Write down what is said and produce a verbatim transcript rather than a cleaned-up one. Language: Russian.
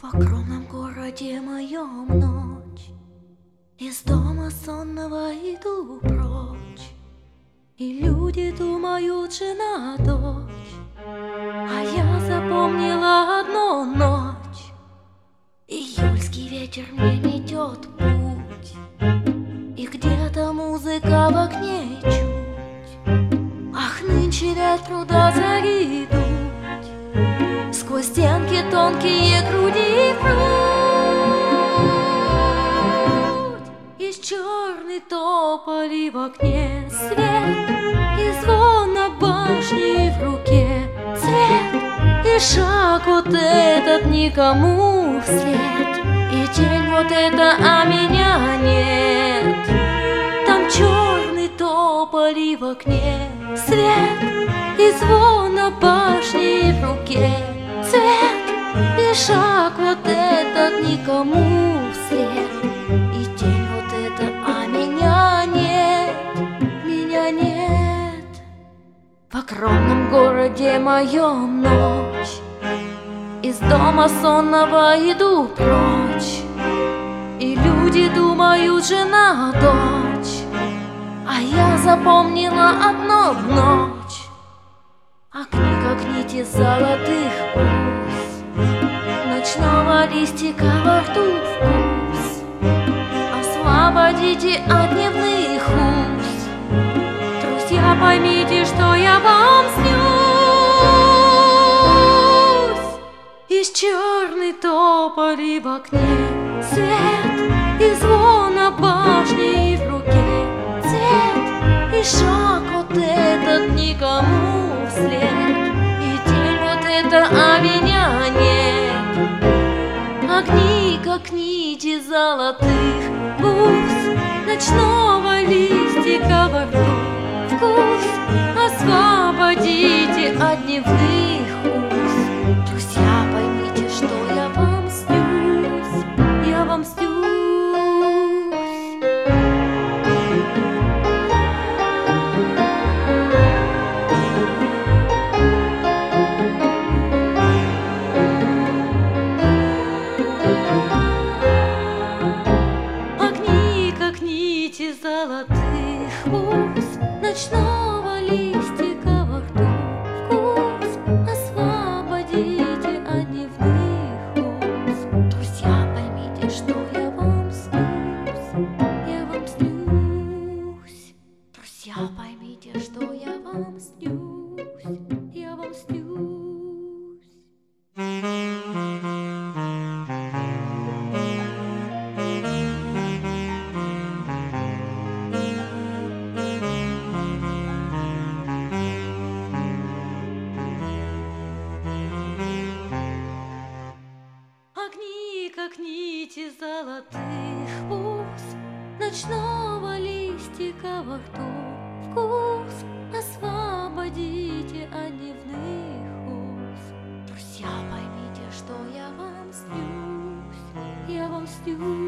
В огромном городе моем ночь, из дома сонного иду прочь, и люди думают, жена, дочь, а я запомнила одну ночь. Июльский ветер мне метет путь, и где-то музыка в окне чуть. Ах, нынче ветру до зари дуть, сквозь стенки тонкие груди и грудь. Из черной тополи в окне свет, и звон на башне в руке цвет, и шаг вот этот никому вслед, и тень вот эта, а меня нет. Там черный тополи в окне свет, и звон на башне в руке цвет, и шаг вот этот никому вслед, и тень вот эта, а меня нет, меня нет. В огромном городе моем ночь, из дома сонного иду прочь, и люди думают, жена, дочь, а я запомнила одну ночь. Огни, как нити золотых бус, ночного листика во рту вкус. Освободите от дневных уз, друзья, поймите, что я вам снюсь. Из черной тополи в окне свет, и звон на башне и в руке цвет, и шаг вот этот никому вслед, и тень вот эта, а меня нет. Огни, как нити золотых бус, ночного листика во рту вкус. Освободите от дневных уз, друзья, поймите, что я вам снюсь, я вам снюсь. Огни, как нити золотых бус, ночного листика во рту вкус. Освободите от дневных уз, друзья, поймите, что я вам снюсь, я вам снюсь. Друзья, поймите, что я вам снюсь, я вам снюсь. Огни, как нити золотых бус, ночного листика во рту вкус. Освободите от дневных уз, друзья, поймите, что я вам снюсь, я вам снюсь.